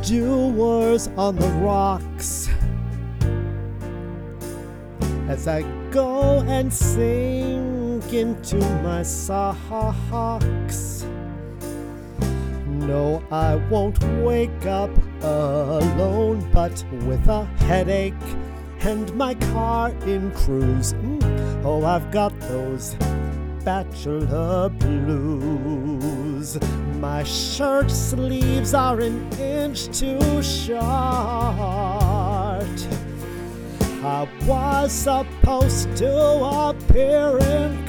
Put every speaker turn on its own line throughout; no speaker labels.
evildoers on the rocks as I go and sink into my socks. No, I won't wake up alone, but with a headache and my car in cruise. Oh, I've got those bachelor blues. My shirt sleeves are an inch too short. I was supposed to appear in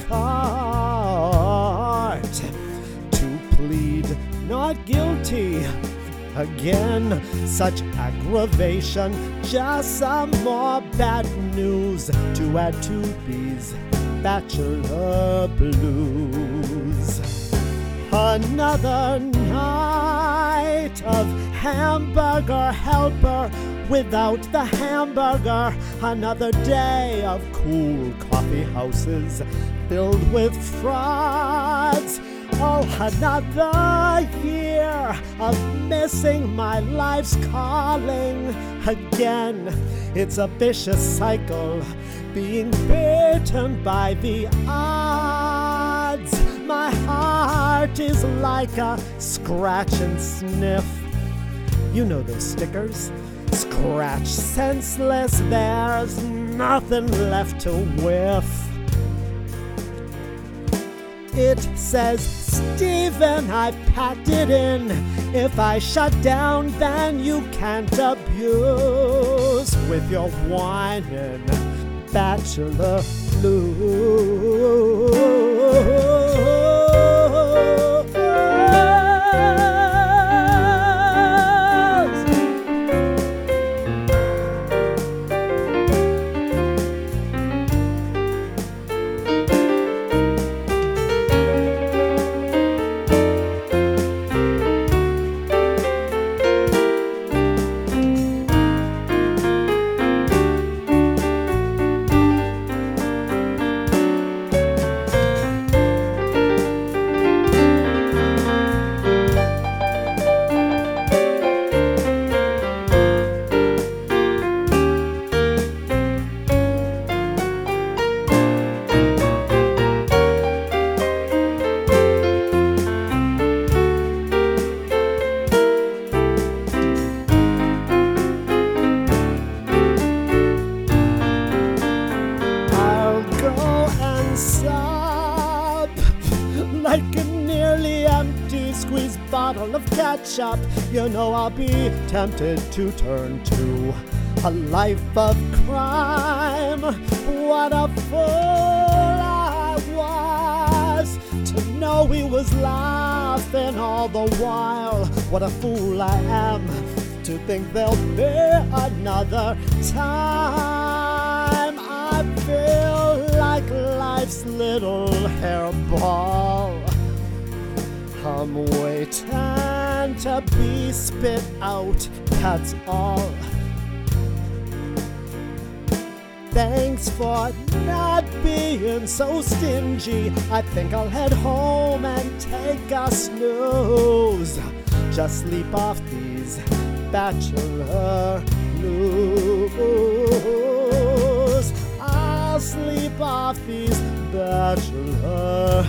court to plead not guilty. Again, such aggravation, just some more bad news to add to these bachelor blues. Another night of hamburger helper without the hamburger. Another day of cool coffee houses filled with frauds. Oh, another year of missing my life's calling. Again, it's a vicious cycle, being bitten by the odds. My heart is like a scratch and sniff. You know those stickers? Scratch senseless, there's nothing left to whiff. It says, Stephen, I packed it in. If I shut down, then you can't abuse with your whining bachelor blues. Like a nearly empty squeezed bottle of ketchup, you know I'll be tempted to turn to a life of crime. What a fool I was to know he was laughing all the while. What a fool I am to think there'll be another time. I feel like life's little hairball. I'm waiting to be spit out, that's all. Thanks for not being so stingy. I think I'll head home and take a snooze. Just sleep off these bachelor blues. I'll sleep off these bachelor